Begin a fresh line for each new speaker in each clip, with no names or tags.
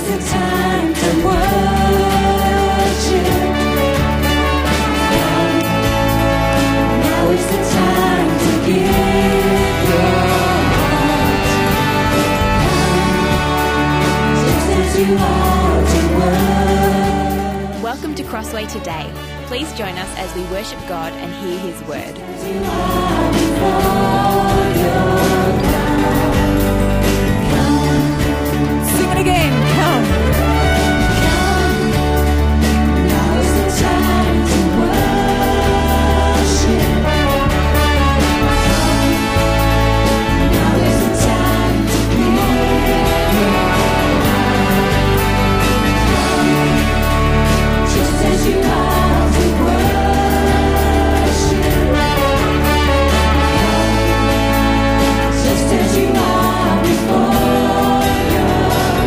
the time to worship. Now is the time to give your heart. Just as you are to worship.
Welcome to Crossway Today. Please join us as we worship God and hear His word.
You are before your God.
Sing it again, come.
Now is the time to worship. Now is the time to give your heart. Just as you are to worship. Just as you are before your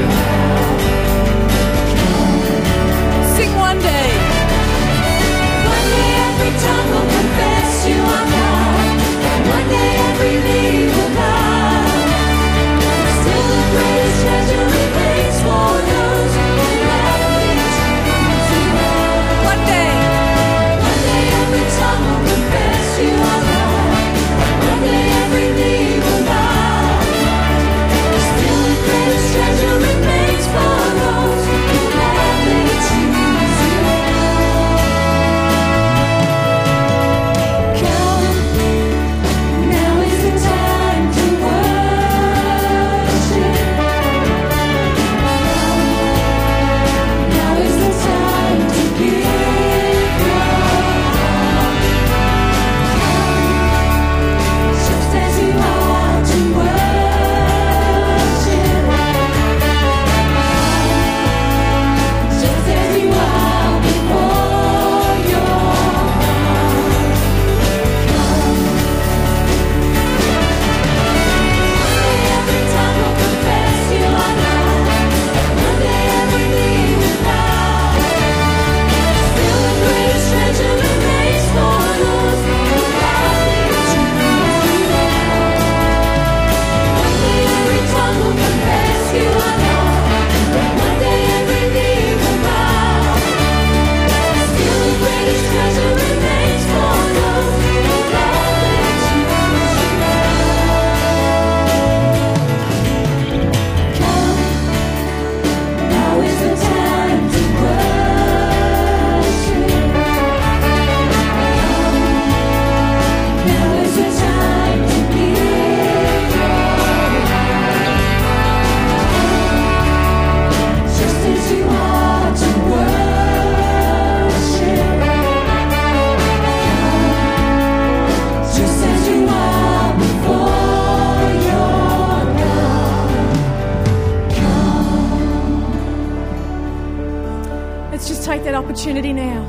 Sing one day.
One day every tongue will confess you are God. One day every knee will bow. Still the greatest treasure remains for those who love it.
One day.
One day every tongue will confess you are God. One day every knee will bow. Still the greatest treasure remains for those who love it. Come, now is the time to worship. Now is the time to give your heart. Just as you are to worship. Just as you are before your every tongue will confess you are God. One day every knee will bow. Still the greatest treasure remains for those who love it. One day every tongue will confess you are God. One day every knee will bow. Still the greatest treasure remains for those who love it. Come, now is the time to worship. Now is the time to give your heart. Just as you are to worship. Just as you are before your God.
Let's just take that opportunity now.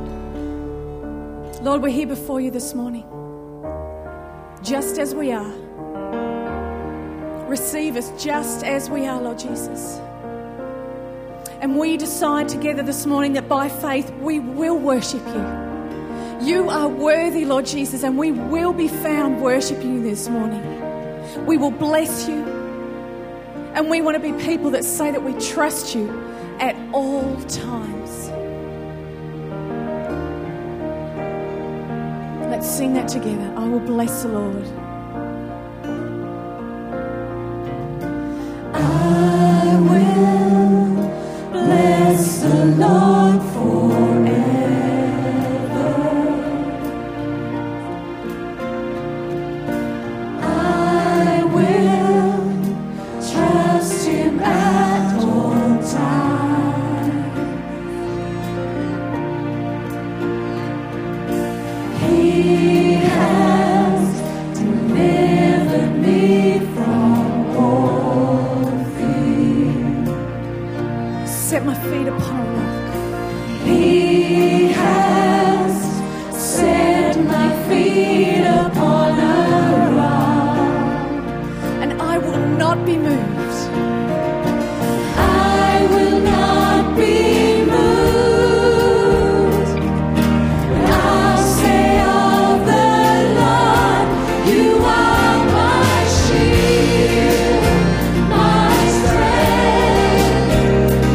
Lord, we're here before you this morning. Just as we are. Receive us just as we are, Lord Jesus. And we decide together this morning that by faith we will worship you. You are worthy, Lord Jesus, and we will be found worshiping you this morning. We will bless you. And we want to be people that say that we trust you at all times. Let's sing that together. I will bless the Lord.
I will bless the Lord forever. I will trust Him at all times. He has delivered me from all fear.
Set my feet upon a rock.
He has set my feet upon a rock.
And I will not be moved.
I will not be moved. When I'll say of the Lord, you are my shield, my strength.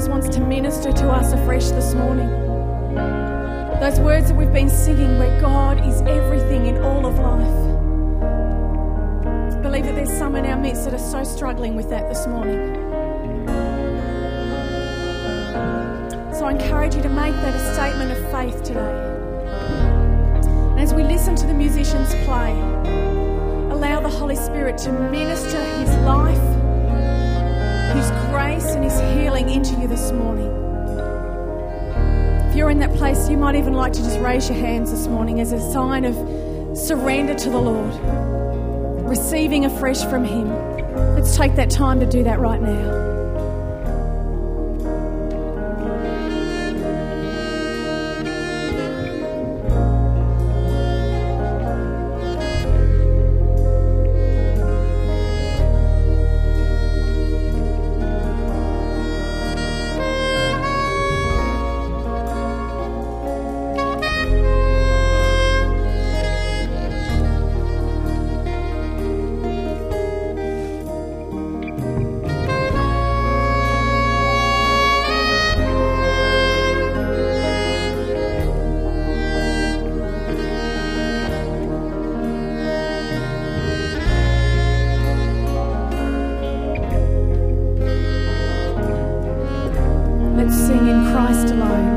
Jesus wants to minister to us afresh this morning. Those words that we've been singing, where God is everything in all of life. I believe that there's some in our midst that are so struggling with that this morning. So I encourage you to make that a statement of faith today. And as we listen to the musicians play, allow the Holy Spirit to minister His life, His grace and His healing into you this morning. If you're in that place, you might even like to just raise your hands this morning as a sign of surrender to the Lord, receiving afresh from Him. Let's take that time to do that right now. Let's sing in Christ alone.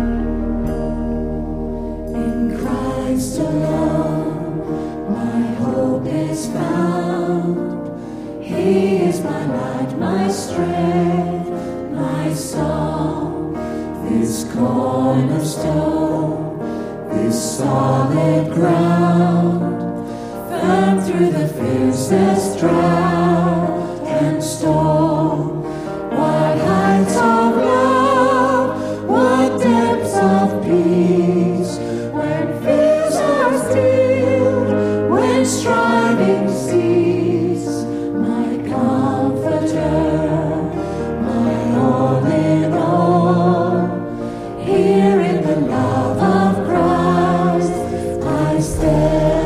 In Christ alone, my hope is found. He is my light, my strength, my song. This cornerstone, this solid ground, firm through the fiercest drought and storm. What heights of love, what depths of peace, when fears are stilled, when striving cease. My comforter, my all in all, here in the love of Christ I stand.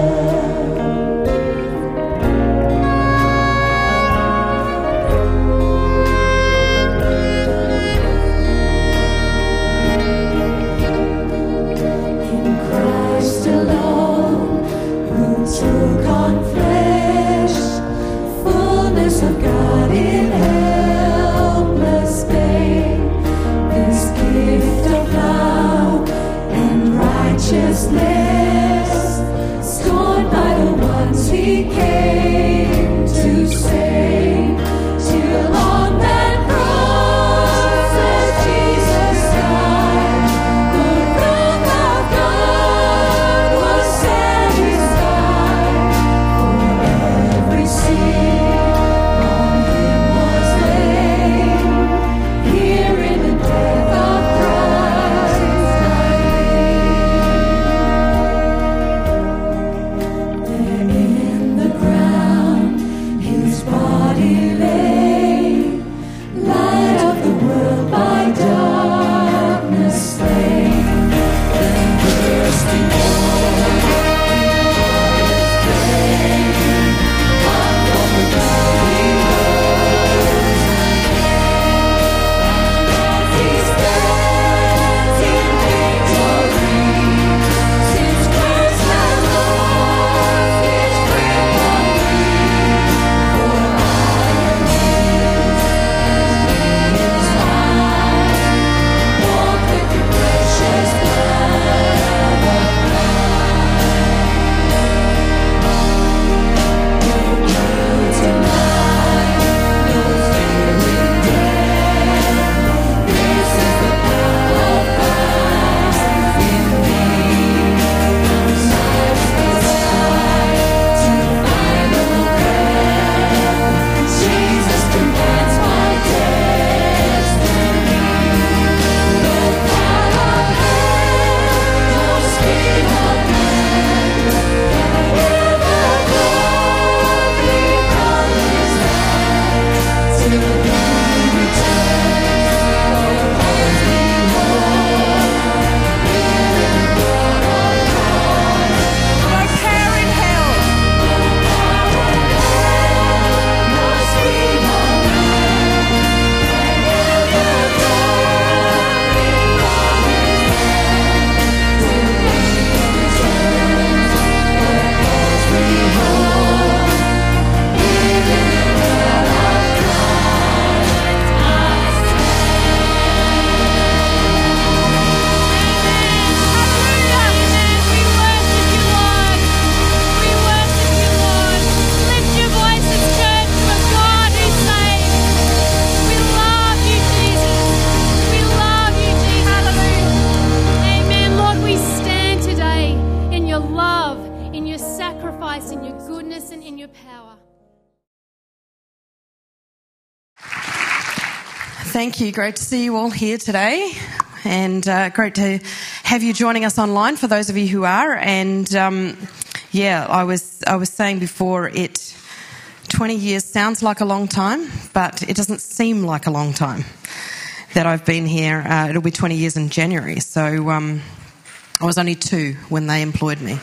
Thank you. Great to see you all here today, and great to have you joining us online for those of you who are. And I was saying before, 20 years sounds like a long time, but it doesn't seem like a long time that I've been here. It'll be 20 years in January, so I was only 2 when they employed me.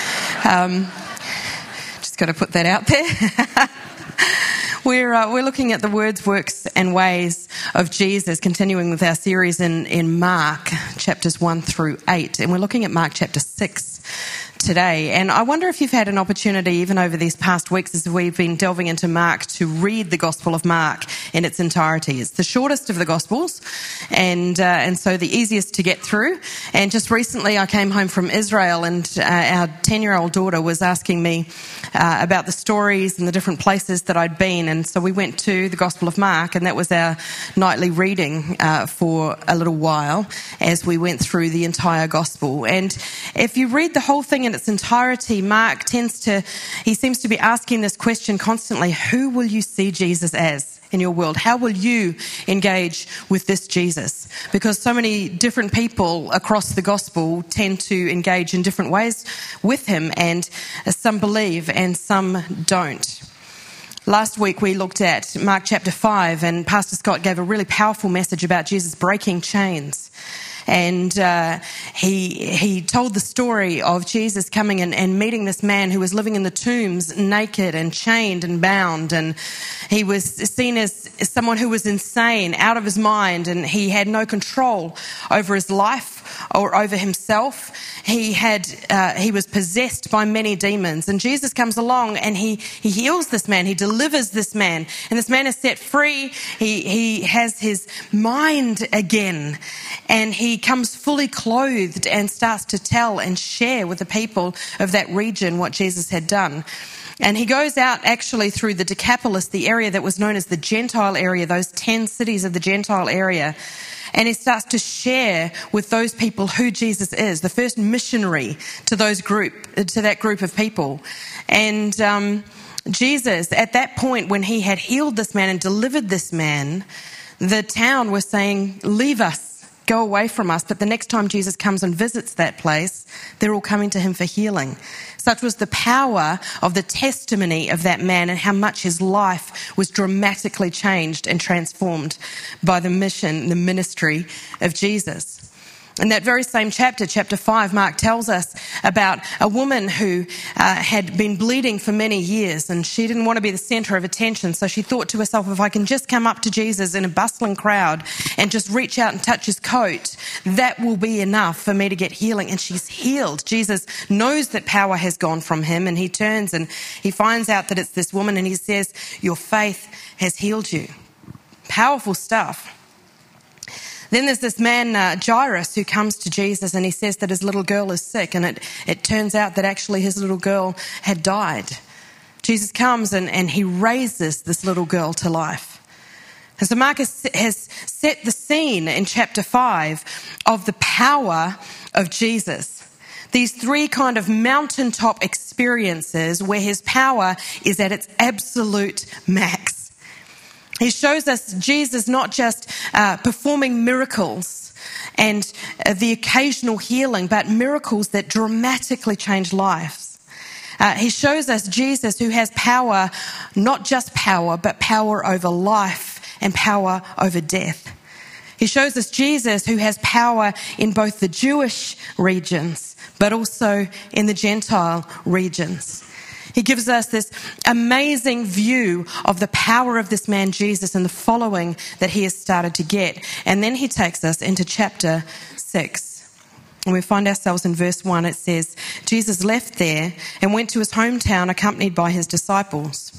Just got to put that out there. We're looking at the words, works and ways of Jesus, continuing with our series in Mark, chapters 1 through 8. And we're looking at Mark chapter 6 today. And I wonder if you've had an opportunity, even over these past weeks as we've been delving into Mark, to read the Gospel of Mark in its entirety. It's the shortest of the Gospels, and so the easiest to get through. And just recently I came home from Israel, and our 10-year-old daughter was asking me about the stories and the different places that I'd been. And so we went to the Gospel of Mark, and that was our nightly reading for a little while as we went through the entire Gospel. And if you read the whole thing in its entirety, Mark seems to be asking this question constantly: who will you see Jesus as in your world? How will you engage with this Jesus? Because so many different people across the gospel tend to engage in different ways with him, and some believe and some don't. Last week we looked at Mark chapter 5, and Pastor Scott gave a really powerful message about Jesus breaking chains. And he told the story of Jesus coming and meeting this man who was living in the tombs, naked and chained and bound. And he was seen as someone who was insane, out of his mind, and he had no control over his life or over himself. He was possessed by many demons. And Jesus comes along and he heals this man. He delivers this man. And this man is set free. He has his mind again. And he comes fully clothed and starts to tell and share with the people of that region what Jesus had done. And he goes out actually through the Decapolis, the area that was known as the Gentile area, those 10 cities of the Gentile area. And he starts to share with those people who Jesus is, the first missionary to that group of people. And Jesus, at that point when he had healed this man and delivered this man, the town was saying, "Leave us. Go away from us." But the next time Jesus comes and visits that place, they're all coming to him for healing. Such was the power of the testimony of that man, and how much his life was dramatically changed and transformed by the mission, the ministry of Jesus. In that very same chapter, chapter 5, Mark tells us about a woman who had been bleeding for many years, and she didn't want to be the centre of attention. So she thought to herself, if I can just come up to Jesus in a bustling crowd and just reach out and touch his coat, that will be enough for me to get healing. And she's healed. Jesus knows that power has gone from him, and he turns and he finds out that it's this woman, and he says, "Your faith has healed you." Powerful stuff. Then there's this man, Jairus, who comes to Jesus, and he says that his little girl is sick, and it turns out that actually his little girl had died. Jesus comes and he raises this little girl to life. And so Mark has set the scene in chapter 5 of the power of Jesus. These 3 kind of mountaintop experiences where his power is at its absolute max. He shows us Jesus not just performing miracles and the occasional healing, but miracles that dramatically change lives. He shows us Jesus who has power, not just power, but power over life and power over death. He shows us Jesus who has power in both the Jewish regions, but also in the Gentile regions. He gives us this amazing view of the power of this man Jesus and the following that he has started to get. And then he takes us into chapter 6. And we find ourselves in verse 1. It says, Jesus left there and went to his hometown accompanied by his disciples.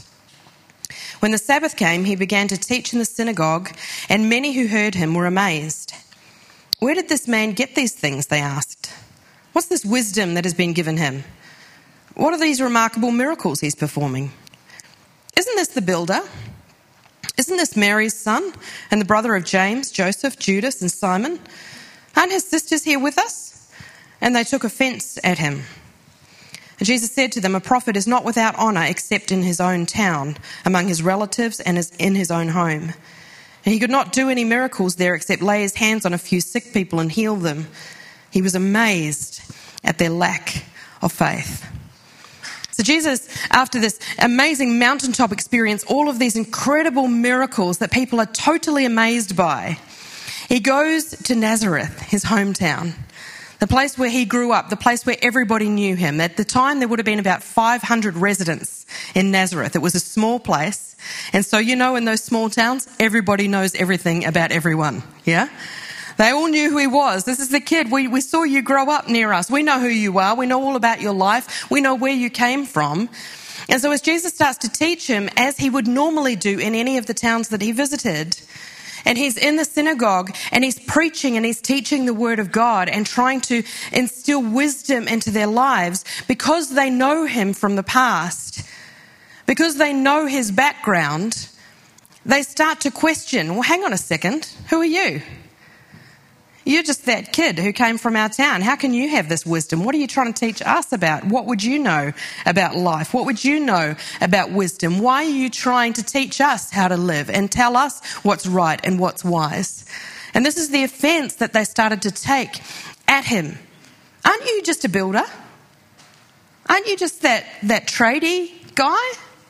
When the Sabbath came, he began to teach in the synagogue, and many who heard him were amazed. "Where did this man get these things?" they asked. "What's this wisdom that has been given him? What are these remarkable miracles he's performing? Isn't this the builder? Isn't this Mary's son and the brother of James, Joseph, Judas, and Simon? Aren't his sisters here with us?" And they took offence at him. And Jesus said to them, "A prophet is not without honour except in his own town, among his relatives, and in his own home." And he could not do any miracles there except lay his hands on a few sick people and heal them. He was amazed at their lack of faith. So Jesus, after this amazing mountaintop experience, all of these incredible miracles that people are totally amazed by, he goes to Nazareth, his hometown, the place where he grew up, the place where everybody knew him. At the time, there would have been about 500 residents in Nazareth. It was a small place. And so, you know, in those small towns, everybody knows everything about everyone. Yeah? They all knew who he was. This is the kid. We saw you grow up near us. We know who you are. We know all about your life. We know where you came from. And so as Jesus starts to teach him, as he would normally do in any of the towns that he visited, and he's in the synagogue and he's preaching and he's teaching the word of God and trying to instill wisdom into their lives because they know him from the past, because they know his background, they start to question, well, hang on a second, who are you? You're just that kid who came from our town. How can you have this wisdom? What are you trying to teach us about? What would you know about life? What would you know about wisdom? Why are you trying to teach us how to live and tell us what's right and what's wise? And this is the offense that they started to take at him. Aren't you just a builder? Aren't you just that tradie guy?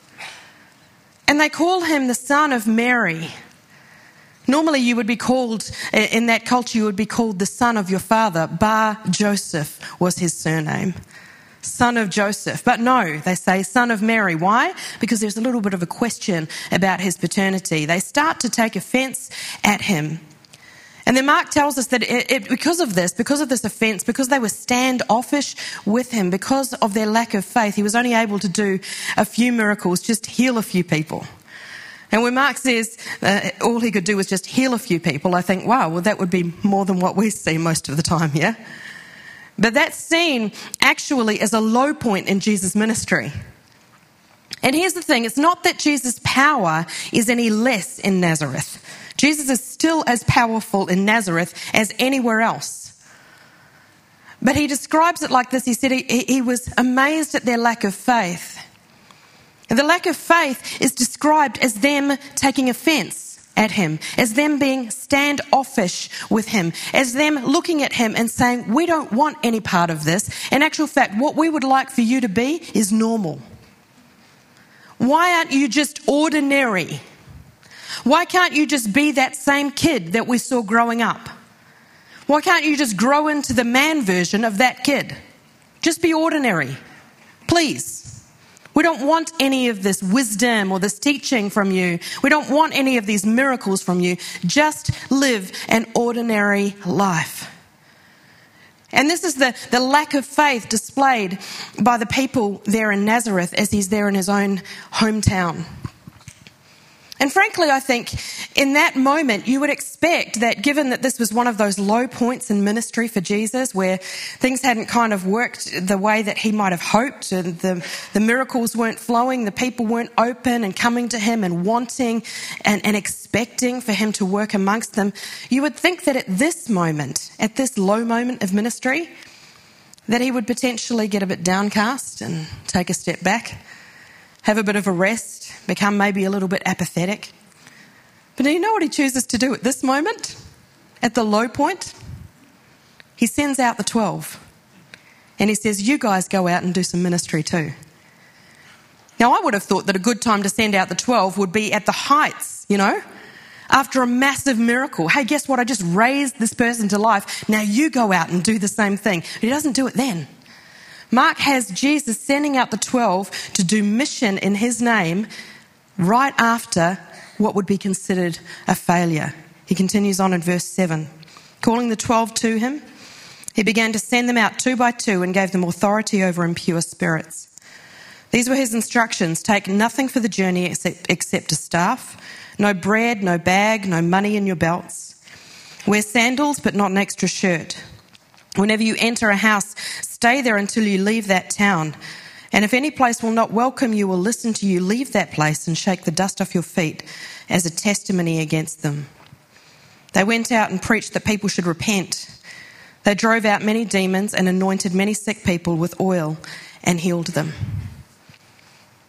And they call him the son of Mary. Normally you would be called, in that culture, you would be called the son of your father. Bar Joseph was his surname. Son of Joseph. But no, they say son of Mary. Why? Because there's a little bit of a question about his paternity. They start to take offense at him. And then Mark tells us that because of this offense, because they were standoffish with him, because of their lack of faith, he was only able to do a few miracles, just heal a few people. And when Mark says all he could do was just heal a few people, I think, wow, well, that would be more than what we see most of the time, yeah? But that's seen actually as a low point in Jesus' ministry. And here's the thing, it's not that Jesus' power is any less in Nazareth. Jesus is still as powerful in Nazareth as anywhere else. But he describes it like this. He said he was amazed at their lack of faith. And the lack of faith is described as them taking offense at him, as them being standoffish with him, as them looking at him and saying, we don't want any part of this. In actual fact, what we would like for you to be is normal. Why aren't you just ordinary? Why can't you just be that same kid that we saw growing up? Why can't you just grow into the man version of that kid? Just be ordinary, please. We don't want any of this wisdom or this teaching from you. We don't want any of these miracles from you. Just live an ordinary life. And this is the lack of faith displayed by the people there in Nazareth as he's there in his own hometown. And frankly, I think in that moment, you would expect that given that this was one of those low points in ministry for Jesus where things hadn't kind of worked the way that he might have hoped, and the miracles weren't flowing, the people weren't open and coming to him and wanting and expecting for him to work amongst them, you would think that at this moment, at this low moment of ministry, that he would potentially get a bit downcast and take a step back, have a bit of a rest, become maybe a little bit apathetic. But do you know what he chooses to do at this moment? At the low point? He sends out the 12. And he says, you guys go out and do some ministry too. Now, I would have thought that a good time to send out the 12 would be at the heights, you know, after a massive miracle. Hey, guess what? I just raised this person to life. Now you go out and do the same thing. But he doesn't do it then. Mark has Jesus sending out the 12 to do mission in his name right after what would be considered a failure. He continues on in verse 7. Calling the 12 to him, he began to send them out 2 by 2 and gave them authority over impure spirits. These were his instructions. Take nothing for the journey except a staff, no bread, no bag, no money in your belts. Wear sandals but not an extra shirt. Whenever you enter a house, stay there until you leave that town. And if any place will not welcome you or listen to you, leave that place and shake the dust off your feet as a testimony against them. They went out and preached that people should repent. They drove out many demons and anointed many sick people with oil and healed them.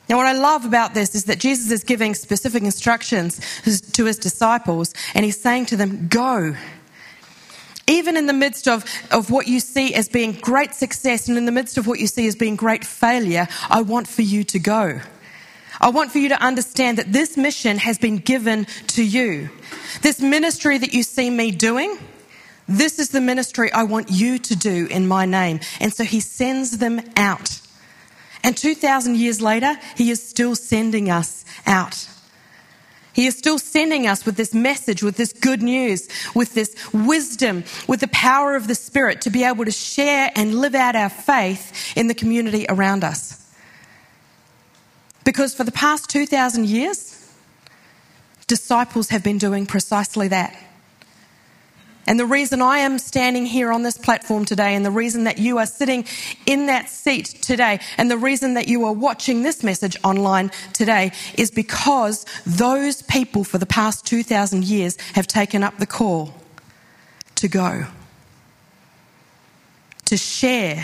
Now, what I love about this is that Jesus is giving specific instructions to his disciples, and he's saying to them, go. Even in the midst of what you see as being great success and in the midst of what you see as being great failure, I want for you to go. I want for you to understand that this mission has been given to you. This ministry that you see me doing, this is the ministry I want you to do in my name. And so he sends them out. And 2,000 years later, he is still sending us out. He is still sending us with this message, with this good news, with this wisdom, with the power of the Spirit to be able to share and live out our faith in the community around us. Because for the past 2,000 years, disciples have been doing precisely that. And the reason I am standing here on this platform today, and the reason that you are sitting in that seat today, and the reason that you are watching this message online today is because those people for the past 2,000 years have taken up the call to go, to share.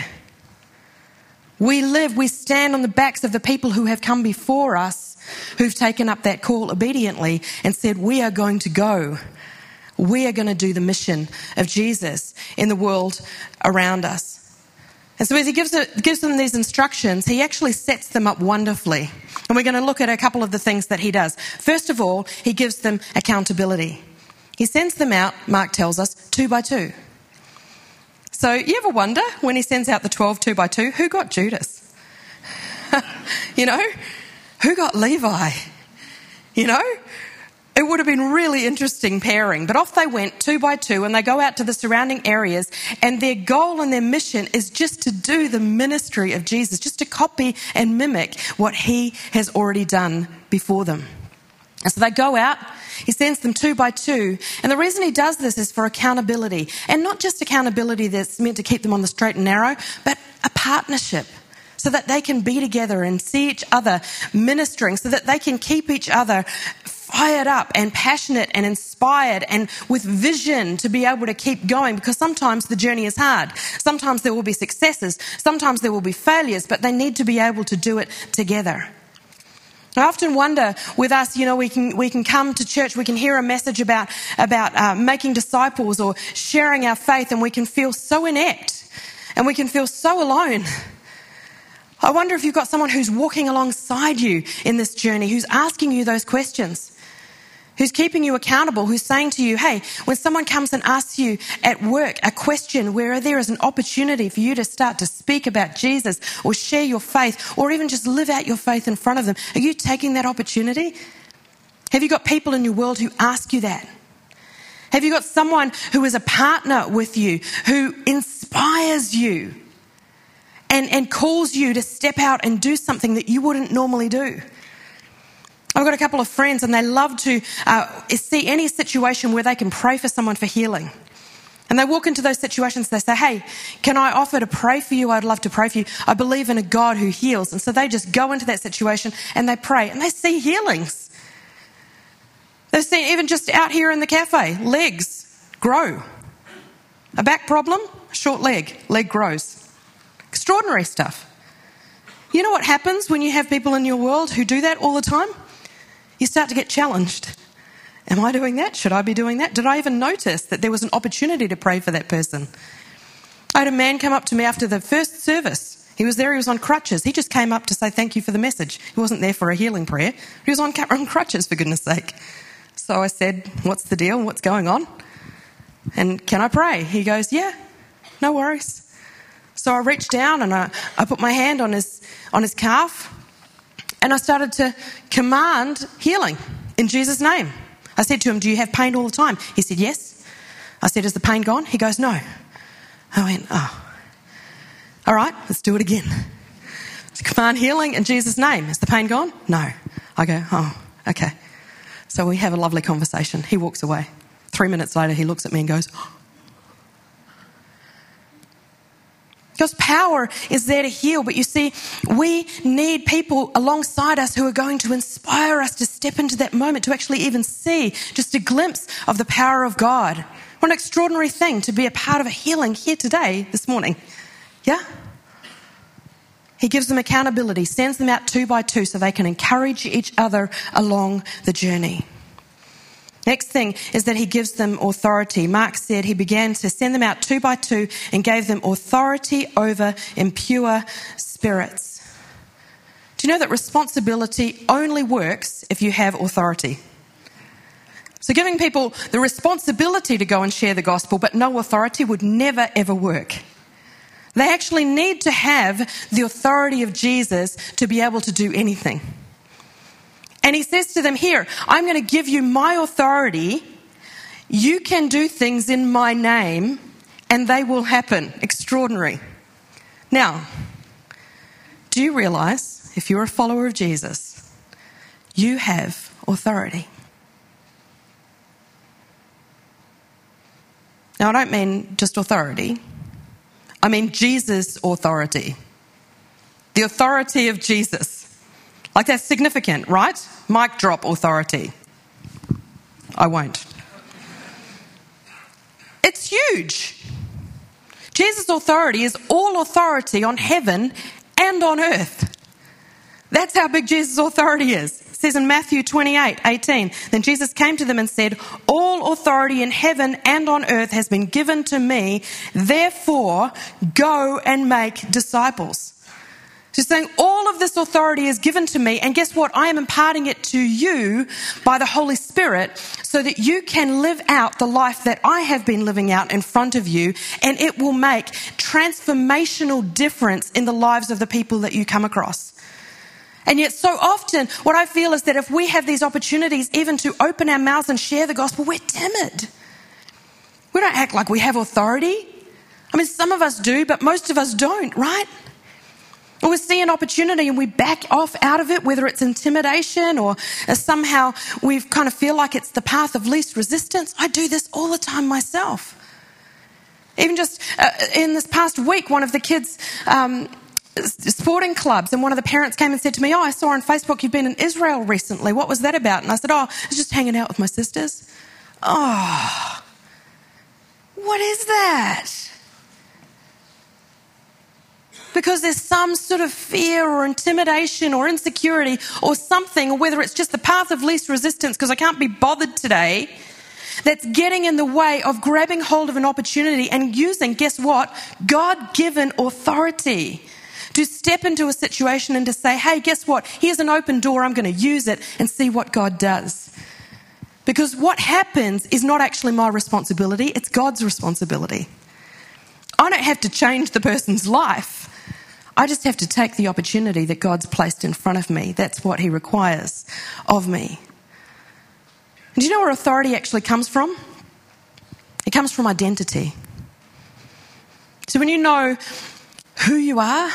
We stand on the backs of the people who have come before us, who've taken up that call obediently and said, we are going to go. We are going to do the mission of Jesus in the world around us. And so as he gives them these instructions, he actually sets them up wonderfully. And we're going to look at a couple of the things that he does. First of all, he gives them accountability. He sends them out, Mark tells us, 2 by 2. So you ever wonder when he sends out the 12 2 by 2, who got Judas? Who got Levi? It would have been really interesting pairing. But off they went 2 by 2 and they go out to the surrounding areas, and their goal and their mission is just to do the ministry of Jesus, just to copy and mimic what he has already done before them. And so they go out, he sends them 2 by 2. And the reason he does this is for accountability. And not just accountability that's meant to keep them on the straight and narrow, but a partnership so that they can be together and see each other ministering, so that they can keep each other fired up and passionate and inspired and with vision to be able to keep going, because sometimes the journey is hard. Sometimes there will be successes. Sometimes there will be failures, but they need to be able to do it together. I often wonder with us, we can come to church, we can hear a message about making disciples or sharing our faith, and we can feel so inept and we can feel so alone. I wonder if you've got someone who's walking alongside you in this journey, who's asking you those questions, who's keeping you accountable, who's saying to you, hey, when someone comes and asks you at work a question where there is an opportunity for you to start to speak about Jesus or share your faith or even just live out your faith in front of them, are you taking that opportunity? Have you got people in your world who ask you that? Have you got someone who is a partner with you, who inspires you and calls you to step out and do something that you wouldn't normally do? I've got a couple of friends and they love to see any situation where they can pray for someone for healing. And they walk into those situations, they say, hey, can I offer to pray for you? I'd love to pray for you. I believe in a God who heals. And so they just go into that situation and they pray and they see healings. They've seen, even just out here in the cafe, legs grow. A back problem, short leg grows. Extraordinary stuff. You know what happens when you have people in your world who do that all the time? You start to get challenged. Am I doing that? Should I be doing that? Did I even notice that there was an opportunity to pray for that person? I had a man come up to me after the first service. He was there, he was on crutches. He just came up to say thank you for the message. He wasn't there for a healing prayer. He was on crutches, for goodness sake. So I said, what's the deal? What's going on? And can I pray? He goes, yeah, no worries. So I reached down and I put my hand on his calf and I started to command healing in Jesus' name. I said to him, do you have pain all the time? He said, yes. I said, is the pain gone? He goes, no. I went, oh. All right, let's do it again. Command healing in Jesus' name. Is the pain gone? No. I go, oh, okay. So we have a lovely conversation. He walks away. 3 minutes later, he looks at me and goes, oh. Because power is there to heal. But you see, we need people alongside us who are going to inspire us to step into that moment, to actually even see just a glimpse of the power of God. What an extraordinary thing to be a part of a healing here today, this morning. Yeah? He gives them accountability, sends them out 2 by 2 so they can encourage each other along the journey. Next thing is that he gives them authority. Mark said he began to send them out 2 by 2 and gave them authority over impure spirits. Do you know that responsibility only works if you have authority? So giving people the responsibility to go and share the gospel but no authority would never ever work. They actually need to have the authority of Jesus to be able to do anything. And he says to them, here, I'm going to give you my authority. You can do things in my name and they will happen. Extraordinary. Now, do you realize, if you're a follower of Jesus, you have authority? Now, I don't mean just authority. I mean Jesus' authority. The authority of Jesus. Like, that's significant, right? Mic drop authority. I won't. It's huge. Jesus' authority is all authority on heaven and on earth. That's how big Jesus' authority is. It says in Matthew 28:18, then Jesus came to them and said, all authority in heaven and on earth has been given to me. Therefore, go and make disciples. So he's saying all of this authority is given to me, and guess what? I am imparting it to you by the Holy Spirit so that you can live out the life that I have been living out in front of you, and it will make transformational difference in the lives of the people that you come across. And yet so often what I feel is that if we have these opportunities even to open our mouths and share the gospel, we're timid. We don't act like we have authority. I mean, some of us do, but most of us don't, right? Or we see an opportunity and we back off out of it, whether it's intimidation or somehow we kind of feel like it's the path of least resistance. I do this all the time myself. Even just in this past week, one of the kids' sporting clubs, and one of the parents came and said to me, I saw on Facebook you've been in Israel recently. What was that about? And I said, I was just hanging out with my sisters. Oh, what is that? Because there's some sort of fear or intimidation or insecurity or something, or whether it's just the path of least resistance because I can't be bothered today, that's getting in the way of grabbing hold of an opportunity and using, guess what, God-given authority to step into a situation and to say, hey, guess what, here's an open door, I'm going to use it and see what God does. Because what happens is not actually my responsibility, it's God's responsibility. I don't have to change the person's life. I just have to take the opportunity that God's placed in front of me. That's what he requires of me. And do you know where authority actually comes from? It comes from identity. So when you know who you are,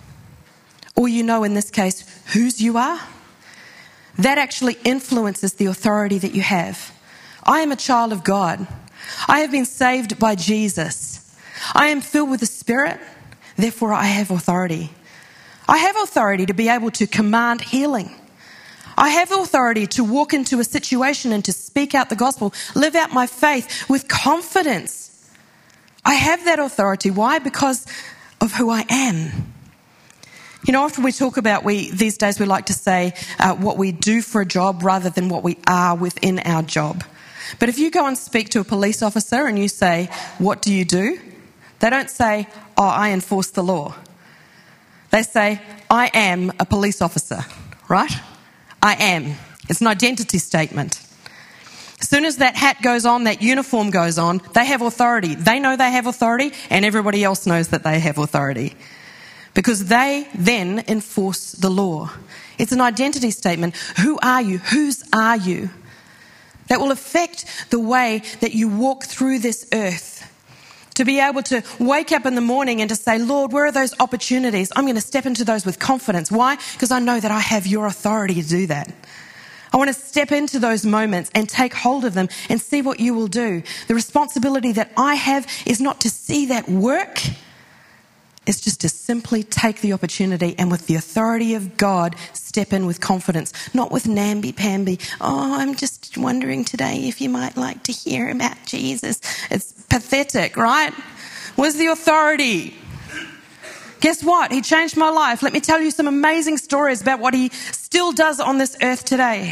or you know in this case whose you are, that actually influences the authority that you have. I am a child of God. I have been saved by Jesus. I am filled with the Spirit. Therefore, I have authority. I have authority to be able to command healing. I have authority to walk into a situation and to speak out the gospel, live out my faith with confidence. I have that authority. Why? Because of who I am. You know, often we talk about, these days we like to say what we do for a job rather than what we are within our job. But if you go and speak to a police officer and you say, what do you do? They don't say, oh, I enforce the law. They say, I am a police officer, right? I am. It's an identity statement. As soon as that hat goes on, that uniform goes on, they have authority. They know they have authority, and everybody else knows that they have authority. Because they then enforce the law. It's an identity statement. Who are you? Whose are you? That will affect the way that you walk through this earth. To be able to wake up in the morning and to say, Lord, where are those opportunities? I'm going to step into those with confidence. Why? Because I know that I have your authority to do that. I want to step into those moments and take hold of them and see what you will do. The responsibility that I have is not to see that work. It's just to simply take the opportunity and with the authority of God, step in with confidence, not with namby-pamby. Oh, I'm just wondering today if you might like to hear about Jesus. It's pathetic, right? Where's the authority? Guess what? He changed my life. Let me tell you some amazing stories about what he still does on this earth today.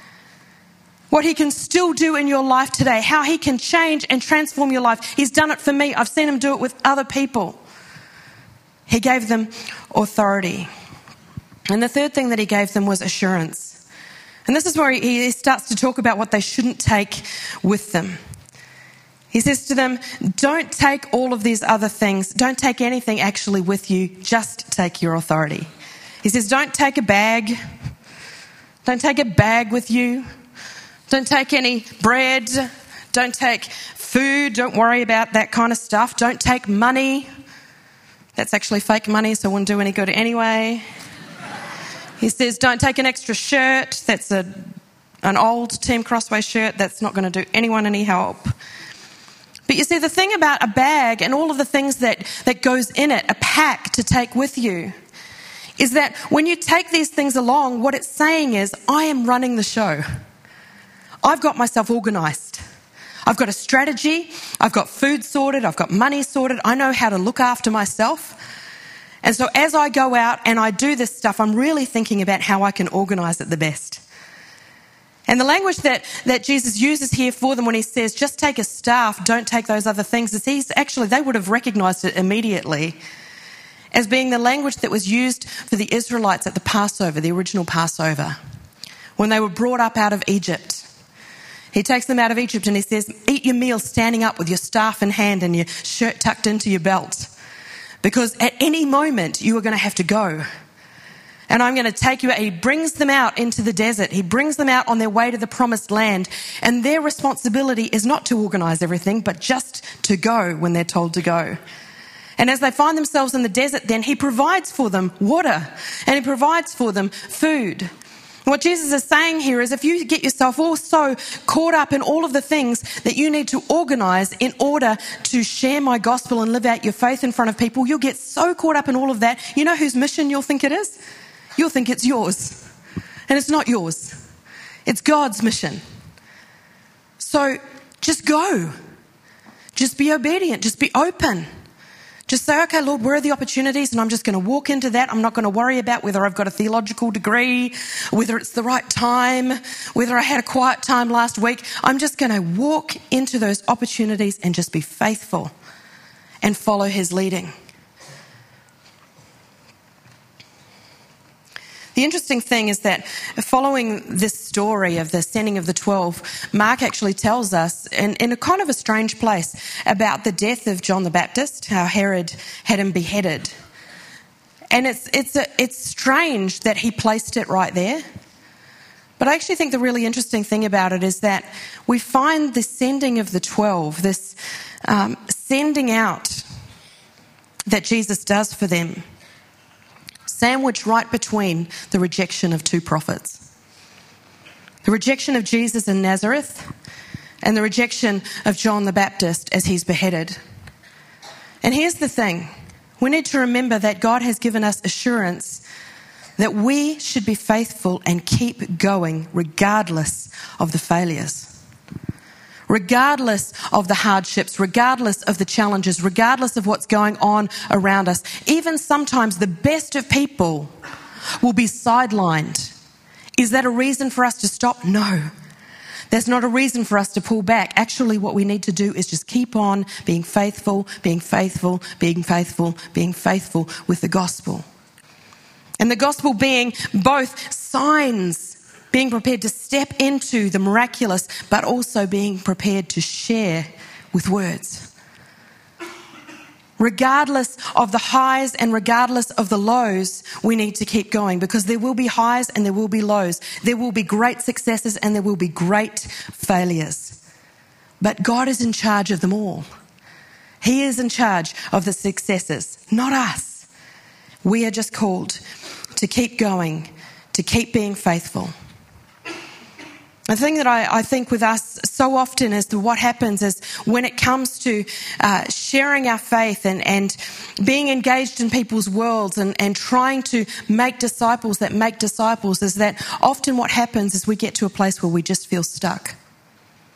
What he can still do in your life today. How he can change and transform your life. He's done it for me. I've seen him do it with other people. He gave them authority. And the third thing that he gave them was assurance. And this is where he starts to talk about what they shouldn't take with them. He says to them, don't take all of these other things. Don't take anything actually with you. Just take your authority. He says, don't take a bag. Don't take a bag with you. Don't take any bread. Don't take food. Don't worry about that kind of stuff. Don't take money. That's actually fake money, so it wouldn't do any good anyway. He says, don't take an extra shirt. That's an old Team Crossway shirt. That's not going to do anyone any help. But you see, the thing about a bag and all of the things that goes in it, a pack to take with you, is that when you take these things along, what it's saying is, I am running the show. I've got myself organised. I've got a strategy. I've got food sorted. I've got money sorted. I know how to look after myself. And so as I go out and I do this stuff, I'm really thinking about how I can organise it the best. And the language that Jesus uses here for them when he says, just take a staff, don't take those other things, is they would have recognised it immediately as being the language that was used for the Israelites at the Passover, the original Passover, when they were brought up out of Egypt. He takes them out of Egypt and he says, eat your meal standing up with your staff in hand and your shirt tucked into your belt. Because at any moment you are going to have to go. And I'm going to take you out. He brings them out into the desert. He brings them out on their way to the promised land. And their responsibility is not to organise everything, but just to go when they're told to go. And as they find themselves in the desert, then he provides for them water and he provides for them food. What Jesus is saying here is if you get yourself all so caught up in all of the things that you need to organise in order to share my gospel and live out your faith in front of people, you'll get so caught up in all of that. You know whose mission you'll think it is? You'll think it's yours. And it's not yours. It's God's mission. So just go. Just be obedient. Just be open. Just say, okay, Lord, where are the opportunities? And I'm just going to walk into that. I'm not going to worry about whether I've got a theological degree, whether it's the right time, whether I had a quiet time last week. I'm just going to walk into those opportunities and just be faithful and follow his leading. The interesting thing is that following this story of the sending of the 12, Mark actually tells us, in a kind of a strange place, about the death of John the Baptist, how Herod had him beheaded. And it's strange that he placed it right there. But I actually think the really interesting thing about it is that we find the sending of the 12, this sending out that Jesus does for them, sandwiched right between the rejection of two prophets. The rejection of Jesus in Nazareth and the rejection of John the Baptist as he's beheaded. And here's the thing. We need to remember that God has given us assurance that we should be faithful and keep going regardless of the failures. Regardless of the hardships, regardless of the challenges, regardless of what's going on around us. Even sometimes the best of people will be sidelined. Is that a reason for us to stop? No. There's not a reason for us to pull back. Actually, what we need to do is just keep on being faithful, being faithful, being faithful, being faithful with the gospel. And the gospel being both signs, being prepared to step into the miraculous, but also being prepared to share with words. Regardless of the highs and regardless of the lows, we need to keep going because there will be highs and there will be lows. There will be great successes and there will be great failures. But God is in charge of them all. He is in charge of the successes, not us. We are just called to keep going, to keep being faithful. The thing that I think with us so often is what happens is when it comes to sharing our faith and being engaged in people's worlds and trying to make disciples that make disciples is that often what happens is we get to a place where we just feel stuck.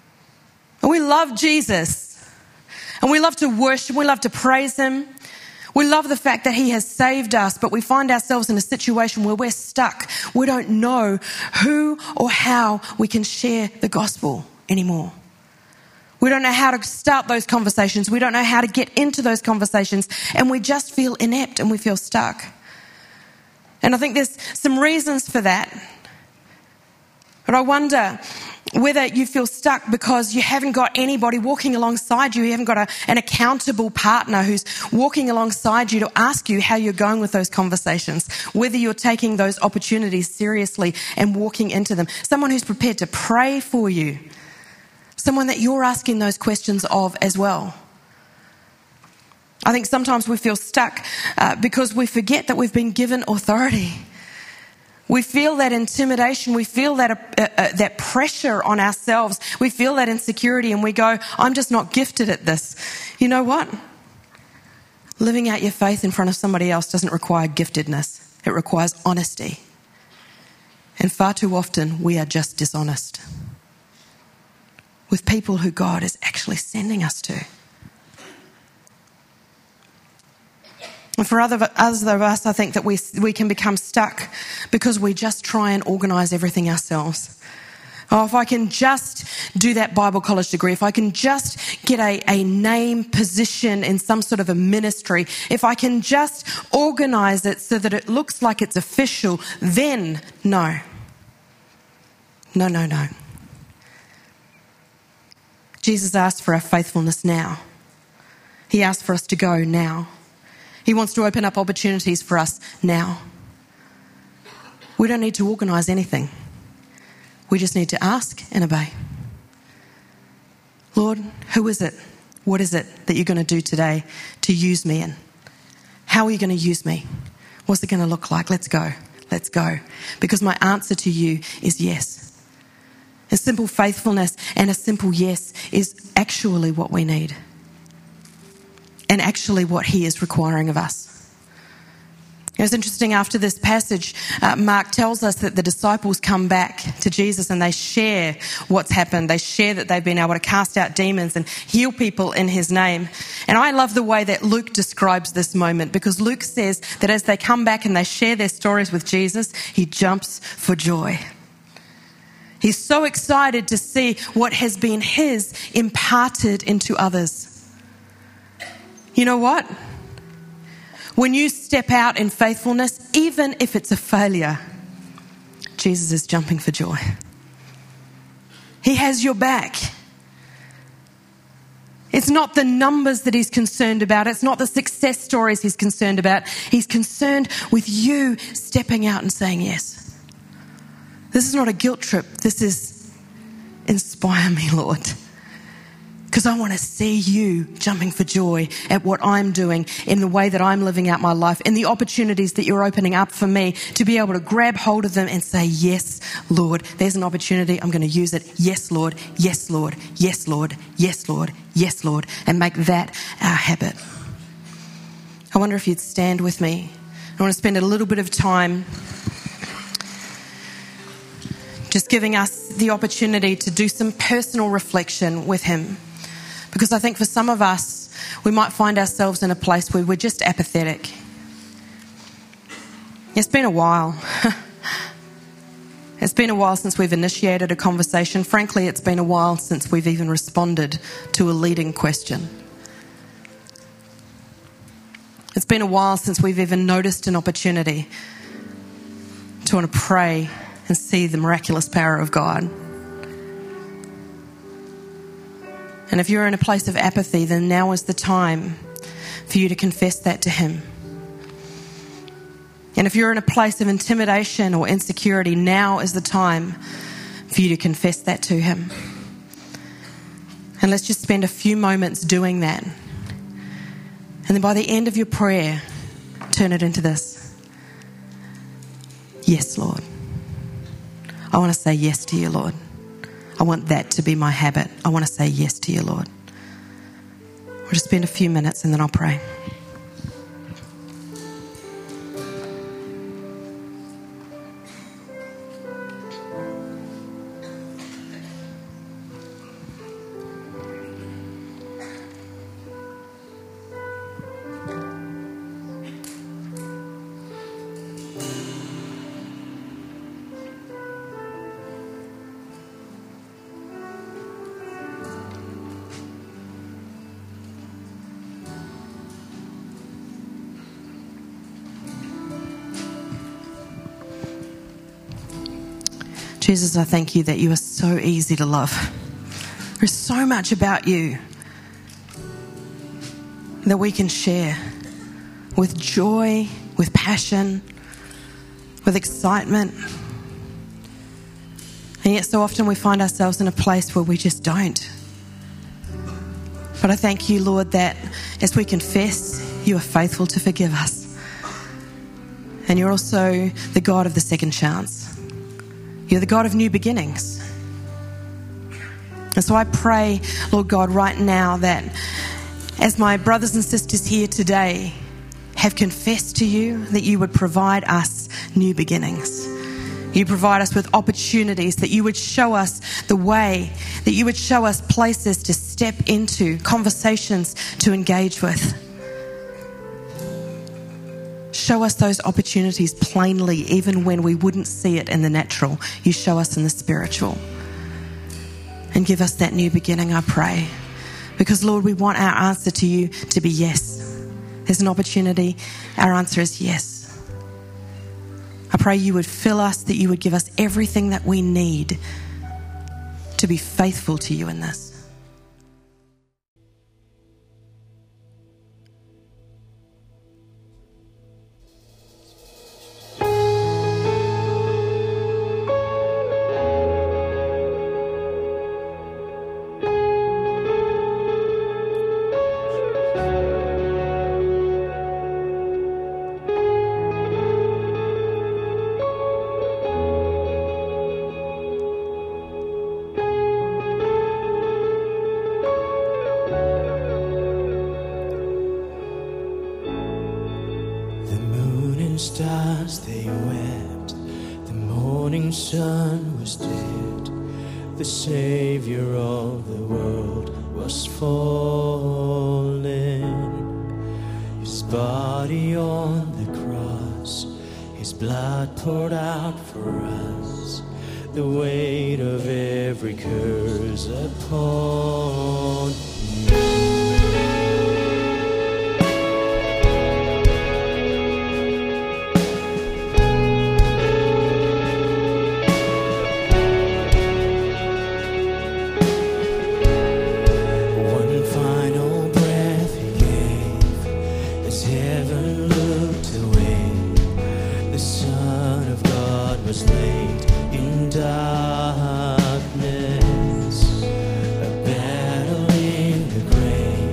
And we love Jesus and we love to worship, we love to praise him. We love the fact that he has saved us, but we find ourselves in a situation where we're stuck. We don't know who or how we can share the gospel anymore. We don't know how to start those conversations. We don't know how to get into those conversations, and we just feel inept and we feel stuck. And I think there's some reasons for that. But I wonder whether you feel stuck because you haven't got anybody walking alongside you. You haven't got an accountable partner who's walking alongside you to ask you how you're going with those conversations, whether you're taking those opportunities seriously and walking into them. Someone who's prepared to pray for you. Someone that you're asking those questions of as well. I think sometimes we feel stuck because we forget that we've been given authority. We feel that intimidation, we feel that pressure on ourselves, we feel that insecurity, and we go, I'm just not gifted at this. You know what? Living out your faith in front of somebody else doesn't require giftedness. It requires honesty. And far too often we are just dishonest with people who God is actually sending us to. And for others of us, I think that we can become stuck because we just try and organise everything ourselves. Oh, if I can just do that Bible college degree, if I can just get a name position in some sort of a ministry, if I can just organise it so that it looks like it's official, then no. No. Jesus asked for our faithfulness now. He asked for us to go now. He wants to open up opportunities for us now. We don't need to organise anything. We just need to ask and obey. Lord, who is it? What is it that you're going to do today to use me in? How are you going to use me? What's it going to look like? Let's go. Let's go. Because my answer to you is yes. A simple faithfulness and a simple yes is actually what we need. And actually what he is requiring of us. It was interesting, after this passage, Mark tells us that the disciples come back to Jesus and they share what's happened. They share that they've been able to cast out demons and heal people in his name. And I love the way that Luke describes this moment, because Luke says that as they come back and they share their stories with Jesus, he jumps for joy. He's so excited to see what has been his imparted into others. You know what? When you step out in faithfulness, even if it's a failure, Jesus is jumping for joy. He has your back. It's not the numbers that he's concerned about. It's not the success stories he's concerned about. He's concerned with you stepping out and saying yes. This is not a guilt trip. This is inspire me, Lord. Because I want to see you jumping for joy at what I'm doing, in the way that I'm living out my life, in the opportunities that you're opening up for me to be able to grab hold of them and say, yes, Lord, there's an opportunity. I'm going to use it. Yes, Lord. Yes, Lord. Yes, Lord. Yes, Lord. Yes, Lord. And make that our habit. I wonder if you'd stand with me. I want to spend a little bit of time just giving us the opportunity to do some personal reflection with him. Because I think for some of us, we might find ourselves in a place where we're just apathetic. It's been a while. It's been a while since we've initiated a conversation. Frankly, it's been a while since we've even responded to a leading question. It's been a while since we've even noticed an opportunity to want to pray and see the miraculous power of God. And if you're in a place of apathy, then now is the time for you to confess that to him. And if you're in a place of intimidation or insecurity, now is the time for you to confess that to him. And let's just spend a few moments doing that. And then by the end of your prayer, turn it into this. Yes, Lord. I want to say yes to you, Lord. I want that to be my habit. I want to say yes to you, Lord. We'll just spend a few minutes and then I'll pray. Jesus, I thank you that you are so easy to love. There's so much about you that we can share with joy, with passion, with excitement. And yet so often we find ourselves in a place where we just don't. But I thank you, Lord, that as we confess, you are faithful to forgive us. And you're also the God of the second chance. You're the God of new beginnings. And so I pray, Lord God, right now that as my brothers and sisters here today have confessed to you, that you would provide us new beginnings. You provide us with opportunities, that you would show us the way, that you would show us places to step into, conversations to engage with. Show us those opportunities plainly, even when we wouldn't see it in the natural. You show us in the spiritual. And give us that new beginning, I pray. Because, Lord, we want our answer to you to be yes. There's an opportunity. Our answer is yes. I pray you would fill us, that you would give us everything that we need to be faithful to you in this.
Stars they wept, the morning sun was dead, the Savior of the world was fallen. His body on the cross, his blood poured out for us, the weight of every curse upon me. Darkness, a battle in the grave.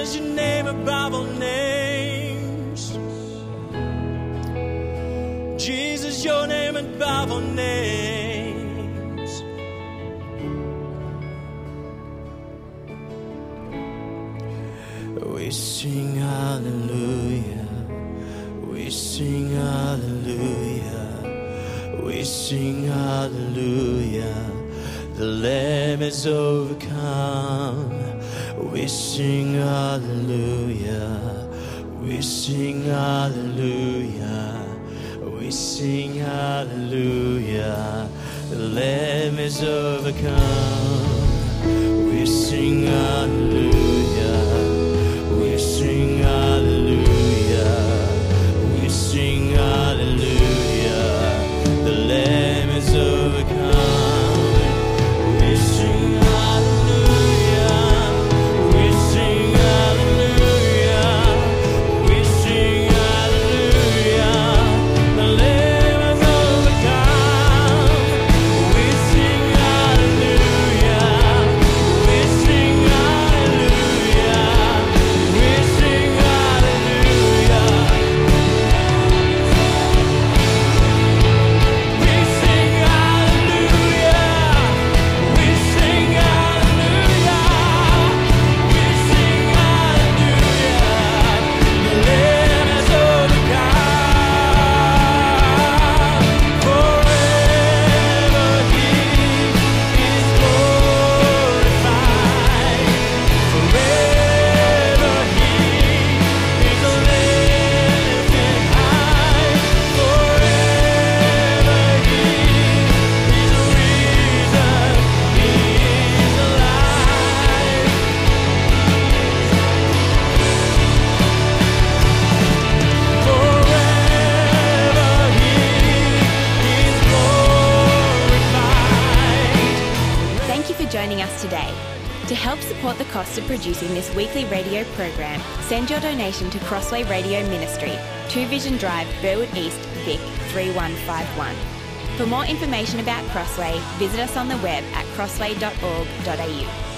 Jesus, your name above all names. Jesus, your name above all names. We sing hallelujah. We sing hallelujah. We sing hallelujah. The Lamb is overcome. We sing hallelujah. We sing hallelujah. We sing hallelujah. The Lamb is overcome. We sing hallelujah. We sing hallelujah. We sing hallelujah. The Lamb is overcome. We sing hallelujah. We sing hallelujah. We sing hallelujah. The Lamb is overcome. We sing hallelujah. We sing hallelujah. We sing hallelujah. We sing hallelujah. We sing hallelujah. We sing hallelujah. The Lamb has overcome. Forever He is glorified. Forever He is lifted high. Forever He is risen. He is alive. Forever He is glorified.
Thank you for joining us today. To help support the cost of producing this weekly radio program, send your donation to Crossway Radio Ministry, 2 Vision Drive, Burwood East, Vic 3151. For more information about Crossway, visit us on the web at crossway.org.au.